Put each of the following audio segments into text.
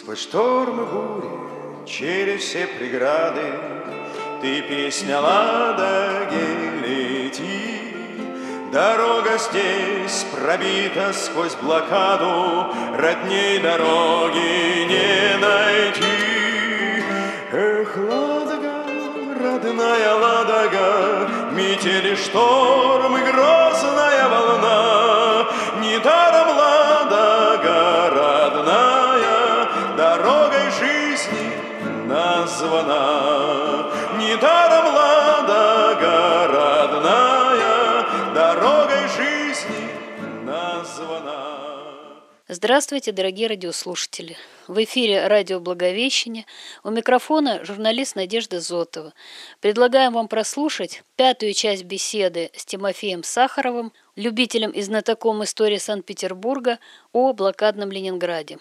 Сквозь штормы бури, через все преграды, ты, песня Ладоги, лети. Дорога здесь пробита сквозь блокаду, родней дороги не найти. Эх, Ладога, родная Ладога, метели, шторм и грозная волна. Недаром Ладога, родная, дорогой жизни названа. Недаром Ладога, родная, дорогой жизни названа. Здравствуйте, дорогие радиослушатели! В эфире радио «Благовещение». У микрофона журналист Надежда Зотова. Предлагаем вам прослушать 5-ю часть беседы с Тимофеем Сахаровым, любителем и знатоком истории Санкт-Петербурга, о блокадном Ленинграде.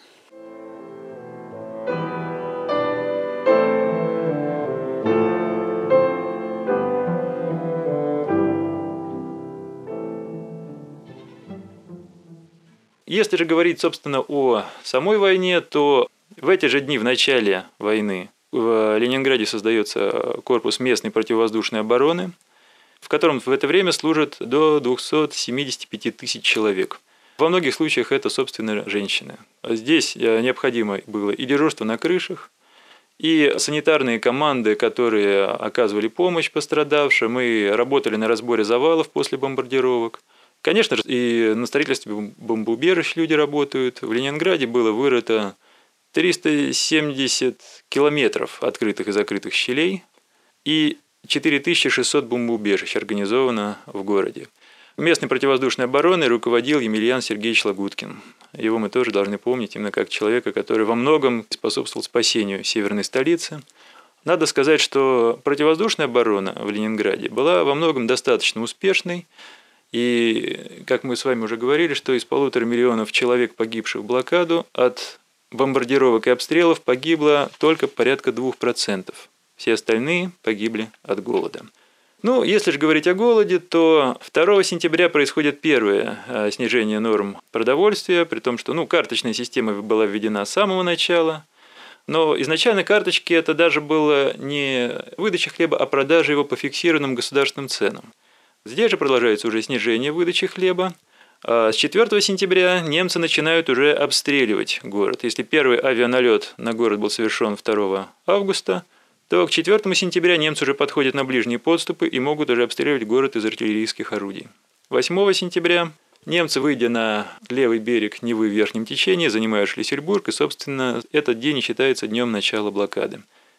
Если же говорить, собственно, о самой войне, то в эти же дни, в начале войны, в Ленинграде создается корпус местной противовоздушной обороны, в котором в это время служат до 275 тысяч человек. Во многих случаях это, собственно, женщины. Здесь необходимо было и дежурство на крышах, и санитарные команды, которые оказывали помощь пострадавшим, и работали на разборе завалов после бомбардировок. Конечно же, и на строительстве бомбоубежищ люди работают. В Ленинграде было вырыто 370 километров открытых и закрытых щелей, и 4600 бомбоубежищ организовано в городе. Местной противовоздушной обороной руководил Емельян Сергеевич Лагуткин. Его мы тоже должны помнить именно как человека, который во многом способствовал спасению северной столицы. Надо сказать, что противовоздушная оборона в Ленинграде была во многом достаточно успешной. И, как мы с вами уже говорили, что из 1,5 миллиона человек, погибших в блокаду, от бомбардировок и обстрелов погибло только порядка 2%. Все остальные погибли от голода. Ну, если же говорить о голоде, то 2 сентября происходит первое снижение норм продовольствия, при том, что карточная система была введена с самого начала. Но изначально карточки это даже было не выдача хлеба, а продажа его по фиксированным государственным ценам. Здесь же продолжается уже снижение выдачи хлеба. А с 4 сентября немцы начинают уже обстреливать город. Если первый авианалет на город был совершен 2 августа, то к 4 сентября немцы уже подходят на ближние подступы и могут уже обстреливать город из артиллерийских орудий. 8 сентября немцы, выйдя на левый берег Невы в верхнем течении, занимают Шлиссельбург, и, собственно, этот день считается днем начала блокады.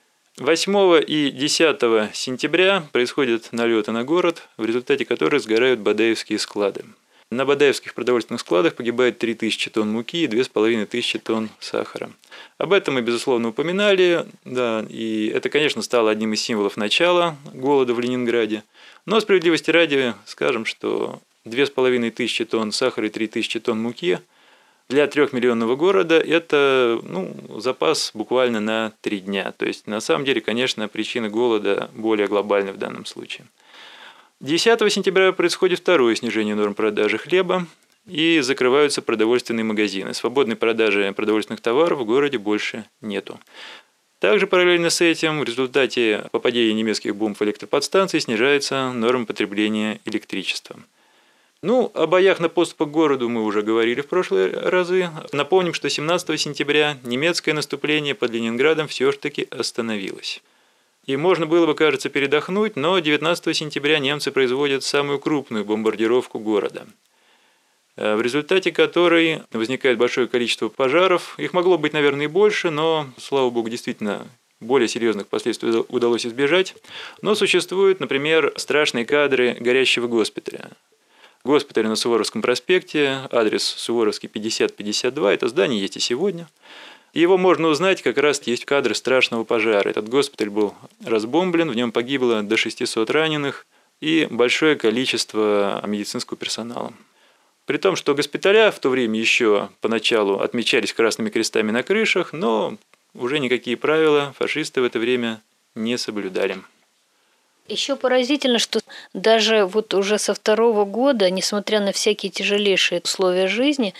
8 и 10 сентября происходят налеты на город, в результате которых сгорают бадаевские склады. На бадаевских продовольственных складах погибает 3000 тонн муки и 2500 тонн сахара. Об этом мы, безусловно, упоминали, да, и это, конечно, стало одним из символов начала голода в Ленинграде. Но справедливости ради скажем, что 2500 тонн сахара и 3000 тонн муки для 3-миллионного города это запас буквально на 3 дня. То есть, на самом деле, конечно, причина голода более глобальна в данном случае. 10 сентября происходит второе снижение норм продажи хлеба и закрываются продовольственные магазины. Свободной продажи продовольственных товаров в городе больше нету. Также параллельно с этим в результате попадения немецких бомб в электроподстанции снижается норма потребления электричества. О боях на подступах к городу мы уже говорили в прошлые разы. Напомним, что 17 сентября немецкое наступление под Ленинградом все-таки остановилось. И можно было бы, кажется, передохнуть, но 19 сентября немцы производят самую крупную бомбардировку города, в результате которой возникает большое количество пожаров. Их могло быть, наверное, и больше, но, слава богу, действительно более серьезных последствий удалось избежать. Но существуют, например, страшные кадры горящего госпиталя. Госпиталь на Суворовском проспекте, адрес Суворовский 50-52, это здание есть и сегодня. Его можно узнать, как раз есть кадры страшного пожара. Этот госпиталь был разбомблен, в нем погибло до 600 раненых и большое количество медицинского персонала. При том, что госпиталя в то время еще поначалу отмечались красными крестами на крышах, но уже никакие правила фашисты в это время не соблюдали. Еще поразительно, что даже уже со 2-го года, несмотря на всякие тяжелейшие условия жизни,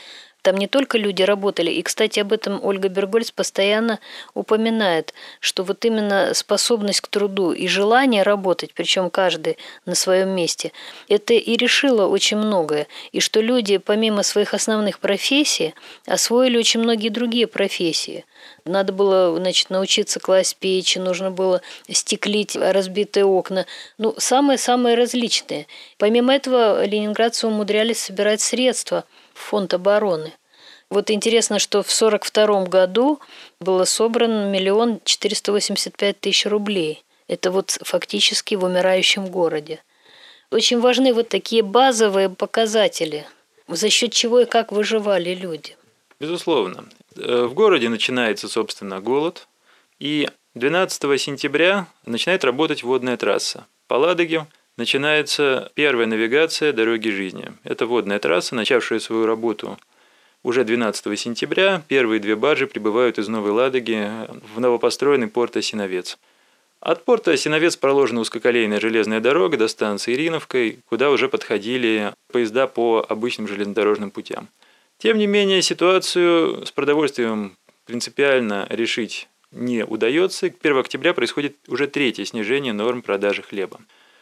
Там не только люди работали, и, кстати, об этом Ольга Бергольц постоянно упоминает, что вот именно способность к труду и желание работать, причем каждый на своем месте, это и решило очень многое. И что люди, помимо своих основных профессий, освоили очень многие другие профессии. Надо было, значит, научиться класть печи, нужно было стеклить разбитые окна. Ну, самые-самые различные. Помимо этого, ленинградцы умудрялись собирать средства в фонд обороны. Вот интересно, что в 1942 году было собрано 1 485 000 рублей. Это вот фактически в умирающем городе. Очень важны вот такие базовые показатели, за счет чего и как выживали люди. Безусловно. В городе начинается, собственно, голод, и 12 сентября начинает работать водная трасса. По Ладоге начинается первая навигация дороги жизни. Это водная трасса, начавшая свою работу уже 12 сентября. Первые 2 баржи прибывают из Новой Ладоги в новопостроенный порт Осиновец. От порта Осиновец проложена узкоколейная железная дорога до станции Ириновка, куда уже подходили поезда по обычным железнодорожным путям. Тем не менее, ситуацию с продовольствием принципиально решить не удается. 1 октября происходит уже 3-е снижение норм продажи хлеба.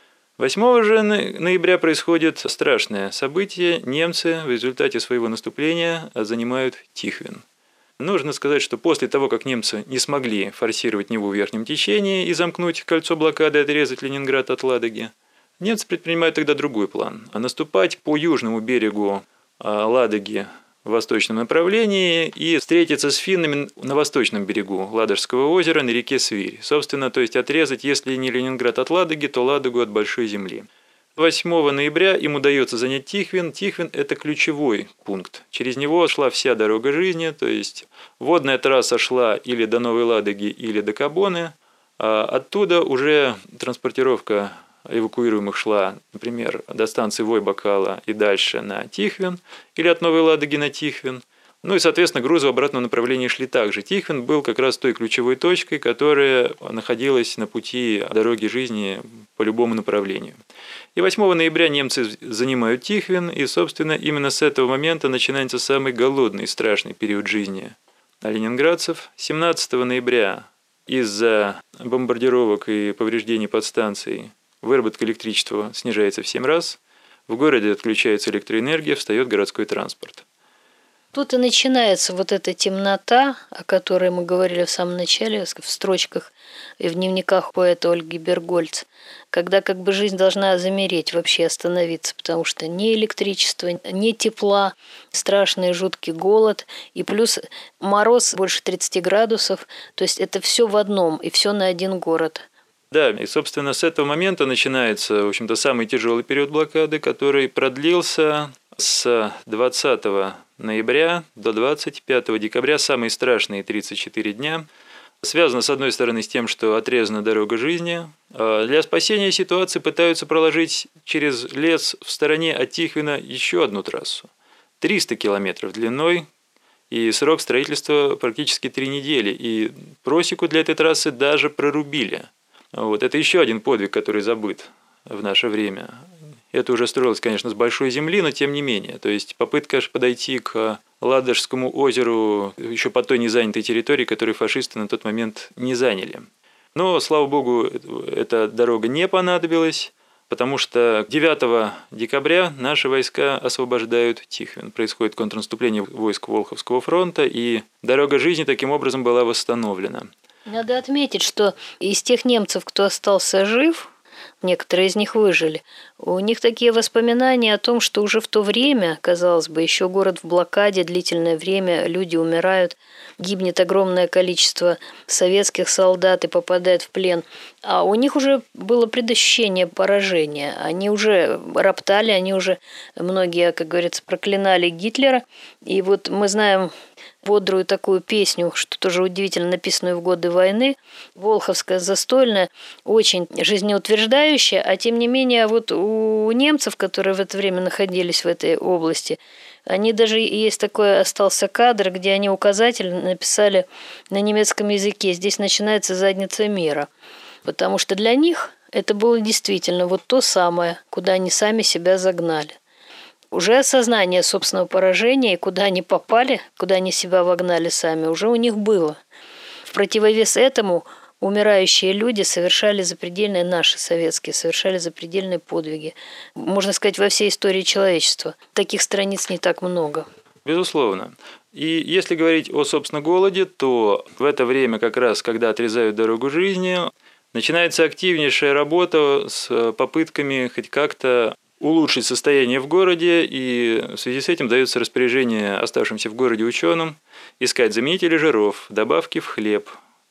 8 же ноября происходит страшное событие. Немцы в результате своего наступления занимают Тихвин. Нужно сказать, что после того, как немцы не смогли форсировать Неву в верхнем течении и замкнуть кольцо блокады, отрезать Ленинград от Ладоги, немцы предпринимают тогда другой план. Наступать по южному берегу Ладоги в восточном направлении и встретиться с финнами на восточном берегу Ладожского озера на реке Свирь. Собственно, то есть отрезать, если не Ленинград от Ладоги, то Ладогу от Большой земли. 8 ноября им удается занять Тихвин. Тихвин – это ключевой пункт. Через него шла вся дорога жизни, то есть водная трасса шла или до Новой Ладоги, или до Кабоны. А оттуда уже транспортировка эвакуируемых шла, например, до станции Вой-Бакала и дальше на Тихвин, или от Новой Ладоги на Тихвин. Ну и, соответственно, грузы в обратном направлении шли также. Тихвин был как раз той ключевой точкой, которая находилась на пути дороги жизни по любому направлению. И 8 ноября немцы занимают Тихвин, и, собственно, именно с этого момента начинается самый голодный и страшный период жизни ленинградцев. 17 ноября из-за бомбардировок и повреждений подстанций выработка электричества снижается в 7 раз, в городе отключается электроэнергия, встает городской транспорт. Тут и начинается вот эта темнота, о которой мы говорили в самом начале, в строчках и в дневниках поэта Ольги Бергольц, когда как бы жизнь должна замереть, вообще остановиться, потому что ни электричества, ни тепла, страшный жуткий голод, и плюс мороз больше 30 градусов, то есть это все в одном, и все на один город. Да, и, собственно, с этого момента начинается, в общем-то, самый тяжелый период блокады, который продлился с 20 ноября до 25 декабря, самые страшные 34 дня. Связано, с одной стороны, с тем, что отрезана дорога жизни. Для спасения ситуации пытаются проложить через лес в стороне от Тихвина еще одну трассу. 300 километров длиной, и срок строительства практически 3 недели. И просеку для этой трассы даже прорубили. Вот. Это еще один подвиг, который забыт в наше время. Это уже строилось, конечно, с большой земли, но тем не менее. То есть попытка подойти к Ладожскому озеру еще по той незанятой территории, которую фашисты на тот момент не заняли. Но, слава богу, эта дорога не понадобилась, потому что 9 декабря наши войска освобождают Тихвин. Происходит контрнаступление войск Волховского фронта, и дорога жизни таким образом была восстановлена. Надо отметить, что из тех немцев, кто остался жив, некоторые из них выжили, у них такие воспоминания о том, что уже в то время, казалось бы, еще город в блокаде, длительное время, люди умирают, гибнет огромное количество советских солдат и попадает в плен. А у них уже было предощущение поражения. Они уже роптали, они уже, многие, как говорится, проклинали Гитлера. И вот мы знаем бодрую такую песню, что тоже удивительно, написанную в годы войны, волховская, застольная, очень жизнеутверждающая, а тем не менее вот у немцев, которые в это время находились в этой области, они даже, есть такой остался кадр, где они указатель написали на немецком языке: здесь начинается задница мира, потому что для них это было действительно вот то самое, куда они сами себя загнали. Уже осознание собственного поражения и куда они попали, куда они себя вогнали сами, уже у них было. В противовес этому умирающие люди совершали запредельные, наши советские, совершали запредельные подвиги. Можно сказать, во всей истории человечества. Таких страниц не так много. Безусловно. И если говорить о, собственно, голоде, то в это время, как раз, когда отрезают дорогу жизни, начинается активнейшая работа с попытками хоть как-то улучшить состояние в городе, и в связи с этим дается распоряжение оставшимся в городе ученым искать заменители жиров, добавки в хлеб,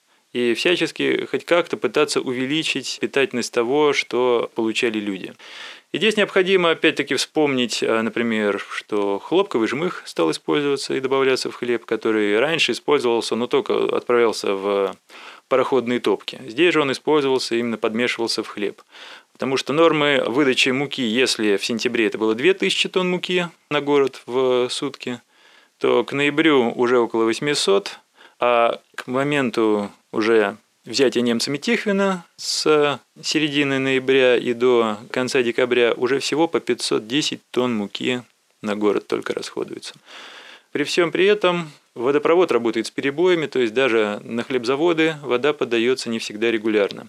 и всячески хоть как-то пытаться увеличить питательность того, что получали люди. И здесь необходимо опять-таки вспомнить, например, что хлопковый жмых стал использоваться и добавляться в хлеб, который раньше использовался, но только отправлялся в пароходные топки. Здесь же он использовался, именно подмешивался в хлеб. Потому что нормы выдачи муки, если в сентябре это было 2000 тонн муки на город в сутки, то к ноябрю уже около 800, а к моменту уже взятия немцами Тихвина с середины ноября и до конца декабря уже всего по 510 тонн муки на город только расходуется. При всем при этом водопровод работает с перебоями, то есть даже на хлебзаводы вода подается не всегда регулярно.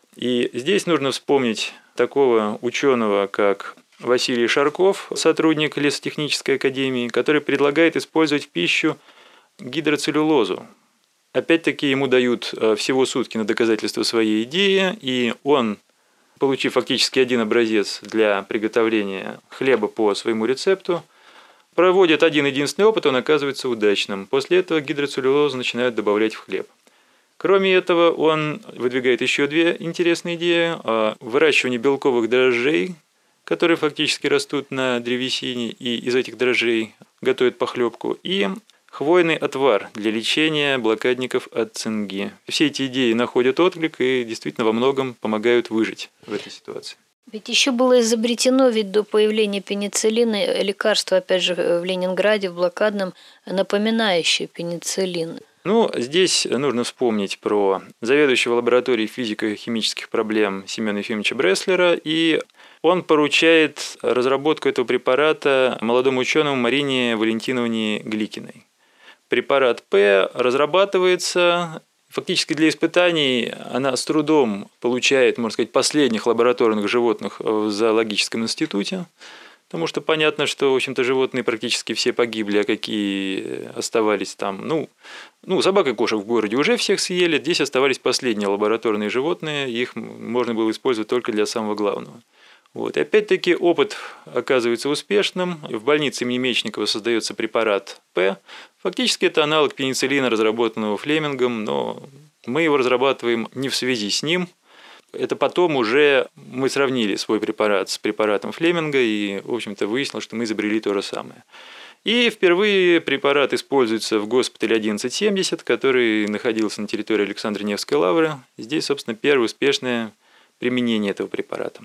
И здесь нужно вспомнить такого ученого, как Василий Шарков, сотрудник лесотехнической академии, который предлагает использовать в пищу гидроцеллюлозу. Опять-таки ему дают всего сутки на доказательство своей идеи, и он, получив фактически один образец для приготовления хлеба по своему рецепту, проводит один-единственный опыт, он оказывается удачным. После этого гидроцеллюлозу начинают добавлять в хлеб. Кроме этого, он выдвигает еще две интересные идеи о выращивании белковых дрожжей, которые фактически растут на древесине, и из этих дрожжей готовят похлебку, и хвойный отвар для лечения блокадников от цинги. Все эти идеи находят отклик и действительно во многом помогают выжить в этой ситуации. Ведь еще было изобретено, ведь до появления пенициллина, лекарство, опять же, в Ленинграде, в блокадном, напоминающее пенициллин. Здесь нужно вспомнить про заведующего лабораторией физико-химических проблем Семена Ефимовича Бреслера, и он поручает разработку этого препарата молодому ученому Марине Валентиновне Гликиной. Препарат П разрабатывается фактически для испытаний, она с трудом получает, можно сказать, последних лабораторных животных в зоологическом институте, потому что понятно, что, в общем-то, животные практически все погибли, а какие оставались там, собак и кошек в городе уже всех съели, здесь оставались последние лабораторные животные, их можно было использовать только для самого главного. И опять-таки опыт оказывается успешным. В больнице имени Мечникова создается препарат П. Фактически это аналог пенициллина, разработанного Флемингом, но мы его разрабатываем не в связи с ним. Это потом уже мы сравнили свой препарат с препаратом Флеминга и, в общем-то, выяснилось, что мы изобрели то же самое. И впервые препарат используется в госпитале 1170, который находился на территории Александра Невской лавры. Здесь, собственно, первое успешное применение этого препарата.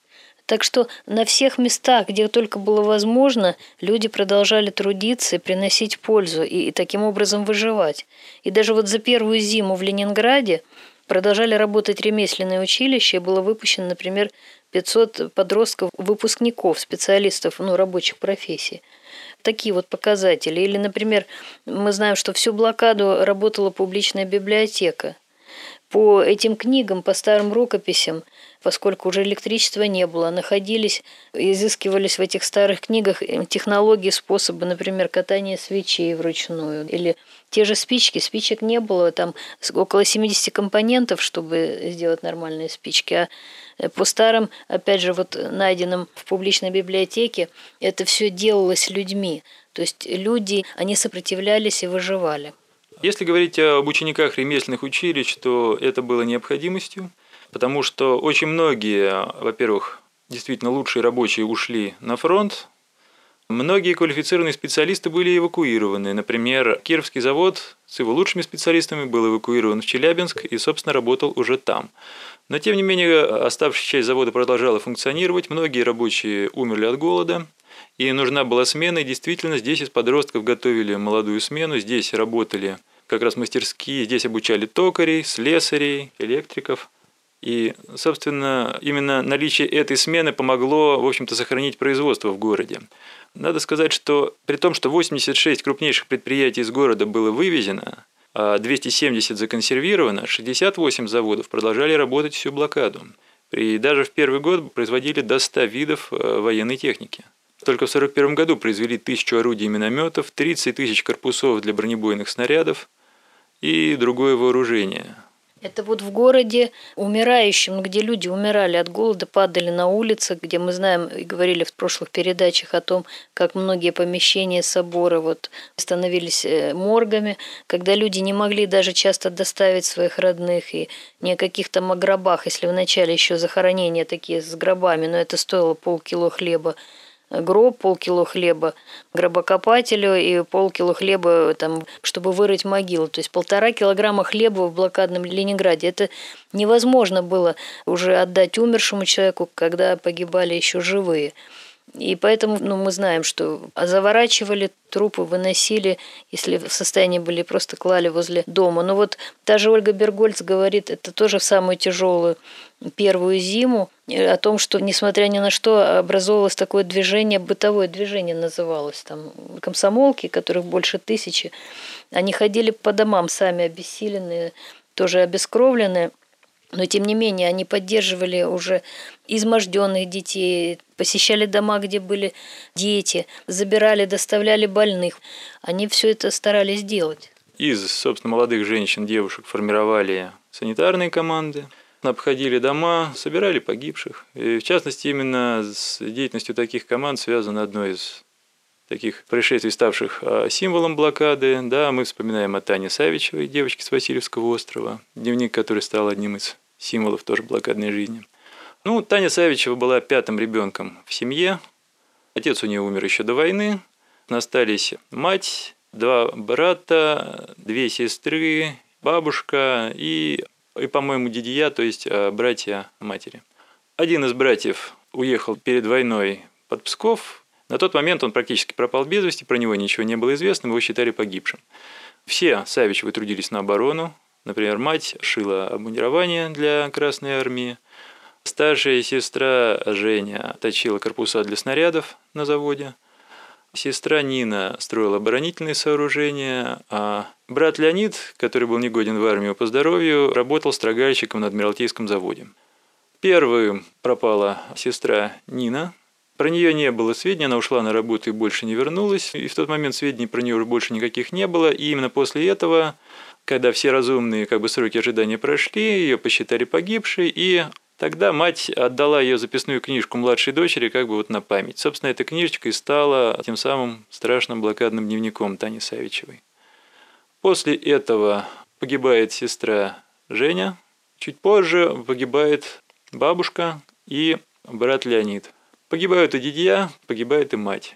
Так что на всех местах, где только было возможно, люди продолжали трудиться и приносить пользу, и таким образом выживать. И даже за первую зиму в Ленинграде продолжали работать ремесленные училища, и было выпущено, например, 500 подростков-выпускников, специалистов, рабочих профессий. Такие показатели. Или, например, мы знаем, что всю блокаду работала публичная библиотека. По этим книгам, по старым рукописям, поскольку уже электричества не было, изыскивались в этих старых книгах технологии, способы, например, катания свечей вручную. Или те же спички. Спичек не было, там около 70 компонентов, чтобы сделать нормальные спички. А по старым, опять же, найденным в публичной библиотеке, это все делалось людьми. То есть люди, они сопротивлялись и выживали. Если говорить об учениках ремесленных училищ, то это было необходимостью, потому что очень многие, во-первых, действительно лучшие рабочие ушли на фронт, многие квалифицированные специалисты были эвакуированы. Например, Кировский завод с его лучшими специалистами был эвакуирован в Челябинск и, собственно, работал уже там. Но, тем не менее, оставшаяся часть завода продолжала функционировать, многие рабочие умерли от голода, и нужна была смена, и действительно здесь из подростков готовили молодую смену, здесь работали как раз мастерские, здесь обучали токарей, слесарей, электриков. И, собственно, именно наличие этой смены помогло, в общем-то, сохранить производство в городе. Надо сказать, что при том, что 86 крупнейших предприятий из города было вывезено, а 270 законсервировано, 68 заводов продолжали работать всю блокаду. И даже в первый год производили до 100 видов военной техники. Только в 1941 году произвели 1000 орудий и минометов, 30 тысяч корпусов для бронебойных снарядов и другое вооружение. Это вот в городе умирающем, где люди умирали от голода, падали на улицы, где мы знаем и говорили в прошлых передачах о том, как многие помещения собора вот становились моргами, когда люди не могли даже часто доставить своих родных, и ни о каких там гробах, если вначале еще захоронения такие с гробами, но это стоило полкило хлеба, гроб, полкило хлеба гробокопателю и полкило хлеба, там, чтобы вырыть могилу. То есть 1,5 килограмма хлеба в блокадном Ленинграде. Это невозможно было уже отдать умершему человеку, когда погибали еще живые. И поэтому мы знаем, что заворачивали трупы, выносили, если в состоянии были, просто клали возле дома. Но вот та же Ольга Бергольц говорит, это тоже в самую тяжелую первую зиму, о том, что, несмотря ни на что, образовалось такое движение, бытовое движение называлось, там, комсомолки, которых больше 1000, они ходили по домам сами обессиленные, тоже обескровленные, но тем не менее они поддерживали уже изможденных детей, посещали дома, где были дети, забирали, доставляли больных. Они все это старались делать. Из, собственно, молодых женщин, девушек формировали санитарные команды, обходили дома, собирали погибших. И, в частности, именно с деятельностью таких команд связано одно из таких происшествий, ставших символом блокады. Да, мы вспоминаем о Тане Савичевой, девочке с Васильевского острова, дневник, который стал одним из символов тоже блокадной жизни. Таня Савичева была 5-м ребенком в семье. Отец у нее умер еще до войны. Остались мать, 2 брата, 2 сестры, бабушка и, по-моему, дядя, то есть братья матери. Один из братьев уехал перед войной под Псков. На тот момент он практически пропал без вести, про него ничего не было известно, его считали погибшим. Все Савичевы трудились на оборону. Например, мать шила обмундирование для Красной Армии. Старшая сестра Женя точила корпуса для снарядов на заводе. Сестра Нина строила оборонительные сооружения, а брат Леонид, который был негоден в армию по здоровью, работал строгальщиком на Адмиралтейском заводе. Первой пропала сестра Нина. Про нее не было сведений, она ушла на работу и больше не вернулась. И в тот момент сведений про нее уже больше никаких не было. И именно после этого, когда все разумные сроки ожидания прошли, ее посчитали погибшей, и тогда мать отдала ее записную книжку младшей дочери на память. Собственно, эта книжечка и стала тем самым страшным блокадным дневником Тани Савичевой. После этого погибает сестра Женя. Чуть позже погибает бабушка и брат Леонид. Погибают и дядя, погибает и мать.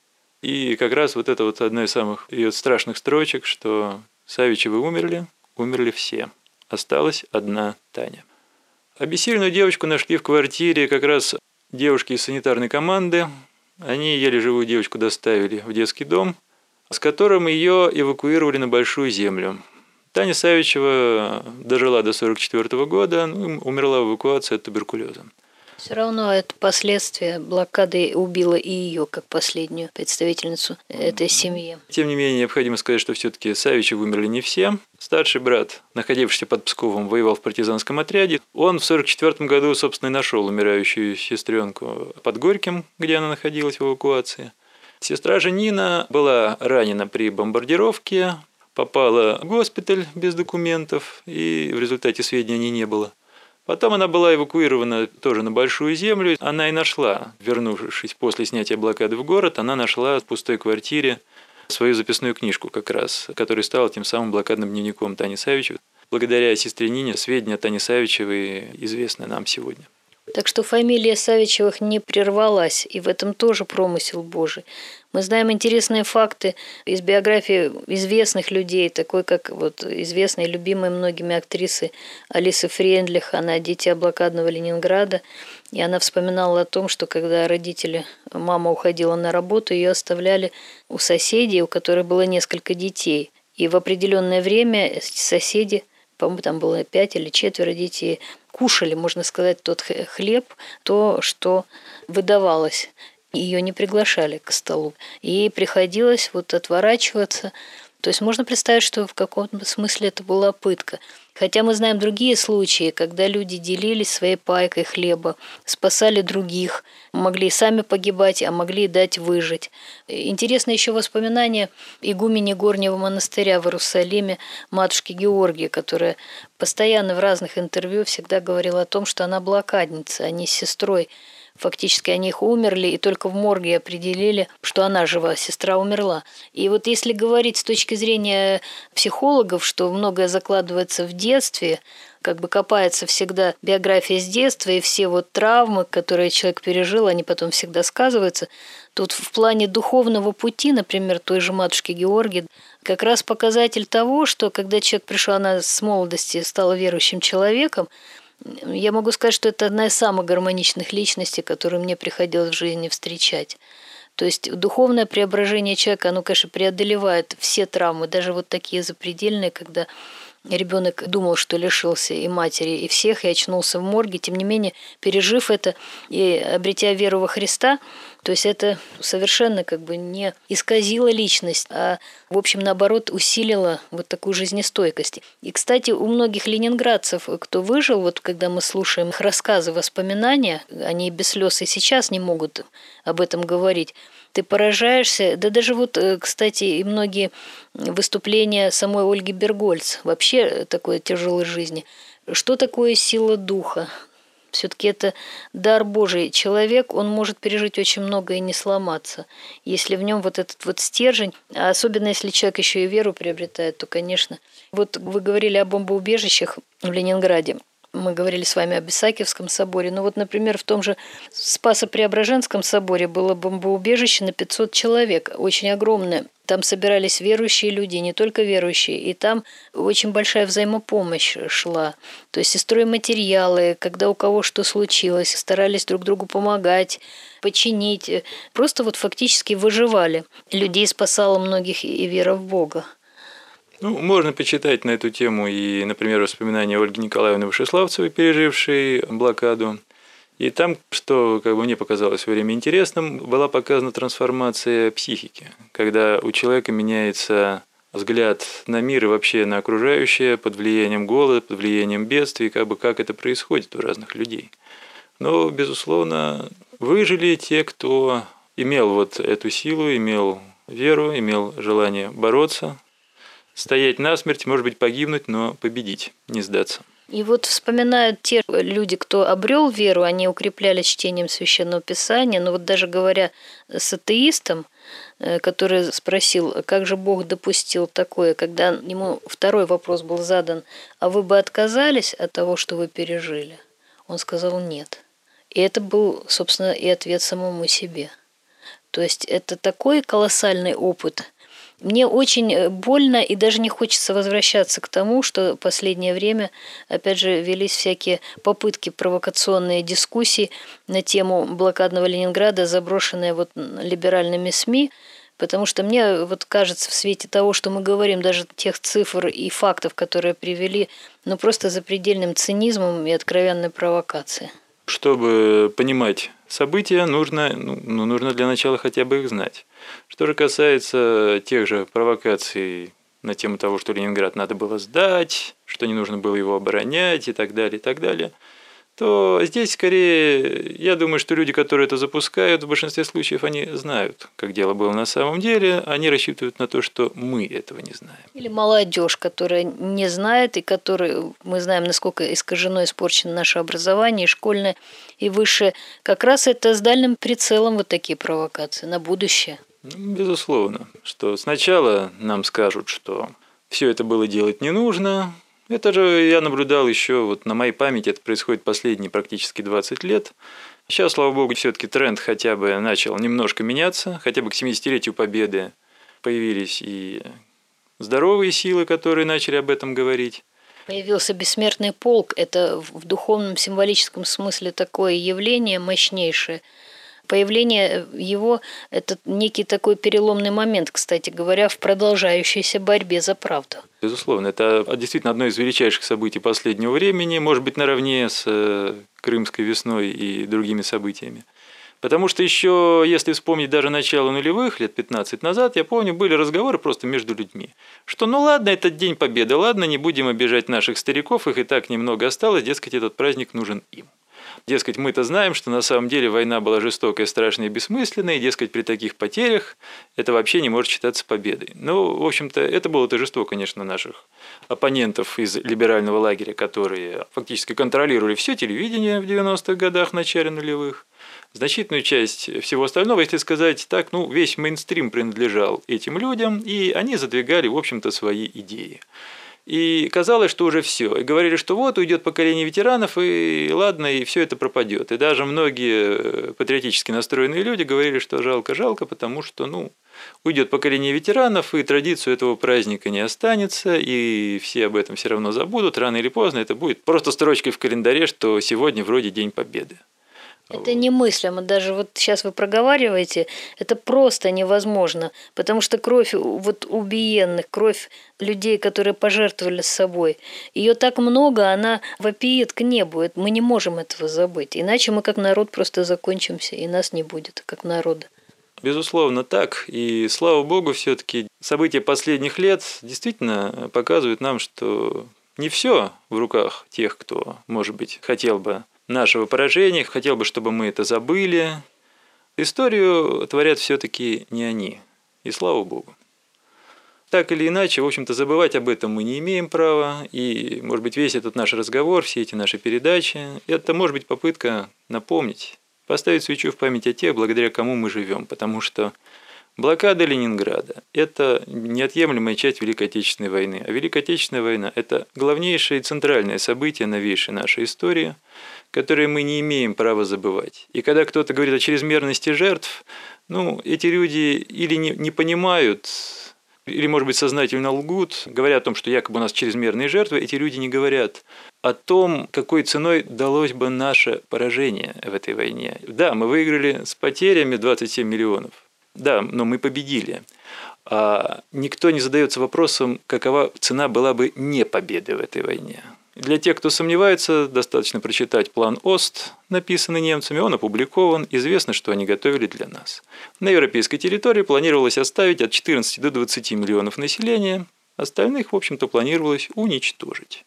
И как раз это одна из самых ее страшных строчек, что Савичевы умерли все. Осталась одна Таня. Обессиленную девочку нашли в квартире как раз девушки из санитарной команды. Они еле живую девочку доставили в детский дом, с которым ее эвакуировали на Большую Землю. Таня Савичева дожила до 1944 года, умерла в эвакуации от туберкулеза. Все равно это последствия блокады убило и ее, как последнюю представительницу этой семьи. Тем не менее, необходимо сказать, что все-таки Савичевы умерли не все. Старший брат, находившийся под Псковом, воевал в партизанском отряде. Он в 1944 году, собственно, и нашел умирающую сестренку под Горьким, где она находилась в эвакуации. Сестра же Нина была ранена при бомбардировке, попала в госпиталь без документов, и в результате сведений о ней не было. Потом она была эвакуирована тоже на Большую Землю. Она и нашла, вернувшись после снятия блокады в город, она нашла в пустой квартире свою записную книжку как раз, которая стала тем самым блокадным дневником Тани Савичевой. Благодаря сестре Нине сведения о Тане Савичевой известны нам сегодня. Так что фамилия Савичевых не прервалась, и в этом тоже промысел Божий. Мы знаем интересные факты из биографии известных людей, такой как известная и любимая многими актрисы Алисы Фрейндлих, она «Дитя блокадного Ленинграда», и она вспоминала о том, что когда мама уходила на работу, ее оставляли у соседей, у которых было несколько детей, и в определенное время соседи по-моему, там было 5 или 4 детей, кушали, можно сказать, тот хлеб, то, что выдавалось. Ее не приглашали к столу. Ей приходилось вот отворачиваться. То есть можно представить, что в каком-то смысле это была пытка. Хотя мы знаем другие случаи, когда люди делились своей пайкой хлеба, спасали других, могли сами погибать, а могли дать выжить. Интересно еще воспоминание игумени Горнего монастыря в Иерусалиме, матушки Георгии, которая постоянно в разных интервью всегда говорила о том, что она блокадница, они с сестрой. Фактически они их умерли, и только в морге определили, что она жива, сестра умерла. И вот если говорить с точки зрения психологов, что многое закладывается в детстве, как бы копается всегда биография с детства, и все вот травмы, которые человек пережил, они потом всегда сказываются. Тут в плане духовного пути, например, той же матушки Георгии, как раз показатель того, что когда человек пришел, она с молодости стала верующим человеком, я могу сказать, что это одна из самых гармоничных личностей, которые мне приходилось в жизни встречать. То есть духовное преображение человека, оно, конечно, преодолевает все травмы, даже вот такие запредельные, когда ребенок думал, что лишился и матери, и всех, и очнулся в морге. Тем не менее, пережив это и обретя веру во Христа, то есть это совершенно как бы не исказило личность, а, в общем, наоборот, усилило вот такую жизнестойкость. И, кстати, у многих ленинградцев, кто выжил, вот когда мы слушаем их рассказы, воспоминания, они без слез и сейчас не могут об этом говорить, ты поражаешься. Да даже вот, кстати, и многие выступления самой Ольги Бергольц, вообще такой тяжелой жизни. Что такое сила духа? Все-таки это дар Божий. Человек, он может пережить очень много и не сломаться. Если в нем вот этот вот стержень, а особенно если человек еще и веру приобретает, то, конечно. Вот вы говорили о бомбоубежищах в Ленинграде. Мы говорили с вами об Исаакиевском соборе. Ну вот, например, в том же Спасо-Преображенском соборе было бомбоубежище на 500 человек, очень огромное. Там собирались верующие люди, не только верующие, и там очень большая взаимопомощь шла. То есть и стройматериалы, когда у кого что случилось, старались друг другу помогать, починить. Просто вот фактически выживали. Людей спасало многих и вера в Бога. Ну, можно почитать на эту тему и, например, воспоминания Ольги Николаевны Вышеславцевой, пережившей блокаду. И там, что как бы мне показалось во время интересным, была показана трансформация психики, когда у человека меняется взгляд на мир и вообще на окружающее под влиянием голода, под влиянием бедствий, как это происходит у разных людей. Но, безусловно, выжили те, кто имел вот эту силу, имел веру, имел желание бороться, стоять насмерть, может быть, погибнуть, но победить, не сдаться. И вот вспоминают те люди, кто обрел веру, они укреплялись чтением Священного Писания. Но вот даже говоря с атеистом, который спросил, как же Бог допустил такое, когда ему второй вопрос был задан, а вы бы отказались от того, что вы пережили? Он сказал нет. И это был, собственно, и ответ самому себе. То есть это такой колоссальный опыт. Мне очень больно и даже не хочется возвращаться к тому, что в последнее время, опять же, велись всякие попытки, провокационные дискуссии на тему блокадного Ленинграда, заброшенные вот либеральными СМИ, потому что мне вот кажется в свете того, что мы говорим, даже тех цифр и фактов, которые привели, ну просто запредельным цинизмом и откровенной провокацией. Чтобы понимать события, нужно для начала хотя бы их знать. Что же касается тех же провокаций на тему того, что Ленинград надо было сдать, что не нужно было его оборонять и так далее, то здесь скорее, я думаю, что люди, которые это запускают, в большинстве случаев они знают, как дело было на самом деле, они рассчитывают на то, что мы этого не знаем. Или молодежь, которая не знает, и которой мы знаем, насколько искажено, испорчено наше образование, и школьное, и высшее. Как раз это с дальним прицелом вот такие провокации на будущее. Безусловно, что сначала нам скажут, что все это было делать не нужно. Это же я наблюдал еще вот на моей памяти, это происходит последние практически 20 лет. Сейчас, слава богу, все-таки тренд хотя бы начал немножко меняться, хотя бы к 70-летию Победы появились и здоровые силы, которые начали об этом говорить. Появился бессмертный полк, это в духовном символическом смысле такое явление мощнейшее, Появление его – это некий такой переломный момент, кстати говоря, в продолжающейся борьбе за правду. Безусловно, это действительно одно из величайших событий последнего времени, может быть, наравне с Крымской весной и другими событиями. Потому что еще, если вспомнить даже начало нулевых, лет 15 назад, я помню, были разговоры просто между людьми, что ну ладно, этот День Победы, ладно, не будем обижать наших стариков, их и так немного осталось, дескать, этот праздник нужен им. Дескать, мы-то знаем, что на самом деле война была жестокая, страшная и бессмысленная, и, дескать, при таких потерях это вообще не может считаться победой. Ну, в общем-то, это было торжество, конечно, наших оппонентов из либерального лагеря, которые фактически контролировали все телевидение в 90-х годах, в начале нулевых. Значительную часть всего остального, если сказать так, ну, весь мейнстрим принадлежал этим людям, и они задвигали, в общем-то, свои идеи. И казалось, что уже все. И говорили, что вот уйдет поколение ветеранов, и ладно, и все это пропадет. И даже многие патриотически настроенные люди говорили, что жалко, потому что, ну, уйдет поколение ветеранов, и традицию этого праздника не останется, и все об этом все равно забудут. Рано или поздно это будет просто строчкой в календаре, что сегодня вроде День Победы. Это немыслимо, даже вот сейчас вы проговариваете, это просто невозможно, потому что кровь вот убиенных, кровь людей, которые пожертвовали собой, ее так много, она вопиет к небу, мы не можем этого забыть, иначе мы как народ просто закончимся, и нас не будет как народа. Безусловно, так, и слава богу, все-таки события последних лет действительно показывают нам, что не все в руках тех, кто, может быть, хотел бы нашего поражения, хотел бы, чтобы мы это забыли. Историю творят все-таки не они, и слава богу. Так или иначе, в общем-то, забывать об этом мы не имеем права, и, может быть, весь этот наш разговор, все эти наши передачи, это, может быть, попытка напомнить, поставить свечу в память о тех, благодаря кому мы живем, потому что блокада Ленинграда – это неотъемлемая часть Великой Отечественной войны, а Великая Отечественная война – это главнейшее и центральное событие новейшей нашей истории, которые мы не имеем права забывать. И когда кто-то говорит о чрезмерности жертв, ну, эти люди или не понимают, или, может быть, сознательно лгут, говоря о том, что якобы у нас чрезмерные жертвы, эти люди не говорят о том, какой ценой далось бы наше поражение в этой войне. Да, мы выиграли с потерями 27 миллионов. Да, но мы победили. А никто не задается вопросом, какова цена была бы не победы в этой войне. Для тех, кто сомневается, достаточно прочитать план ОСТ, написанный немцами, он опубликован, известно, что они готовили для нас. На европейской территории планировалось оставить от 14 до 20 миллионов населения, остальных, в общем-то, планировалось уничтожить.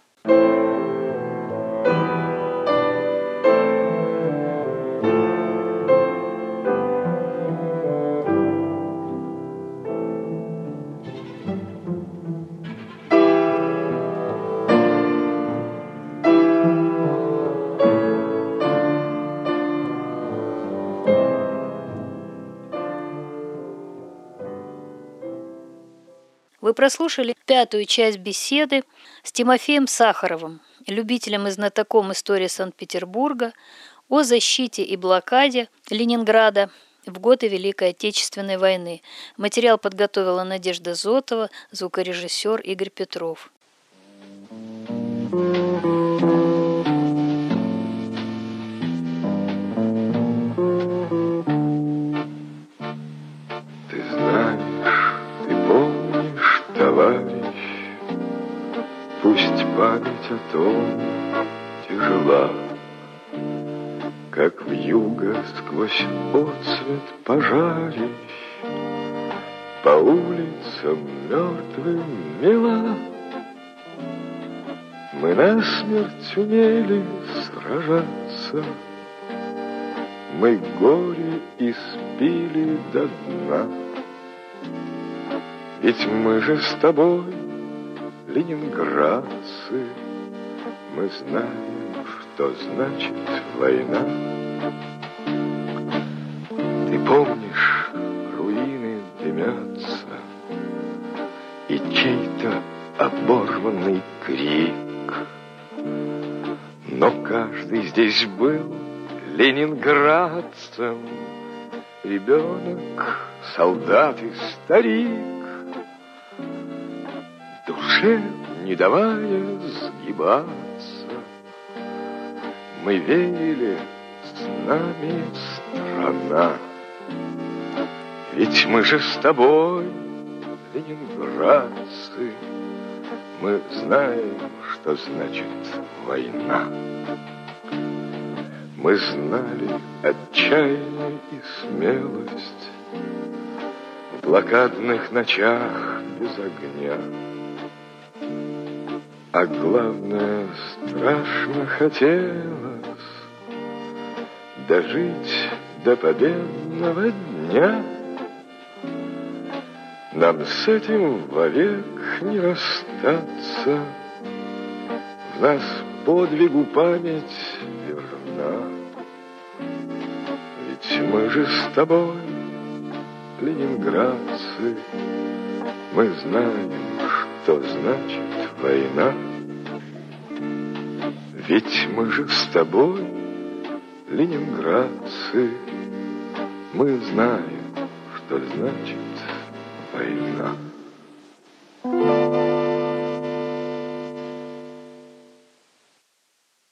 Вы прослушали 5-ю часть беседы с Тимофеем Сахаровым, любителем и знатоком истории Санкт-Петербурга, о защите и блокаде Ленинграда в годы Великой Отечественной войны. Материал подготовила Надежда Зотова, звукорежиссер Игорь Петров. Пусть память о том тяжела, как вьюга сквозь отсвет пожарищ, по улицам мертвым мела. Мы насмерть умели сражаться, мы горе испили до дна. Ведь мы же с тобой ленинградцы, мы знаем, что значит война. Ты помнишь, руины дымятся, и чей-то оборванный крик. Но каждый здесь был ленинградцем, ребенок, солдат и старик. Душе не давая сгибаться, мы верили с нами страна. Ведь мы же с тобой, ленинградцы, мы знаем, что значит война. Мы знали отчаяние и смелость в блокадных ночах без огня. А главное, страшно хотелось дожить до победного дня. Нам с этим вовек не расстаться, в нас подвигу память верна. Ведь мы же с тобой, ленинградцы, мы знаем, что значит война. Ведь мы же с тобой, ленинградцы, мы знаем, что значит война.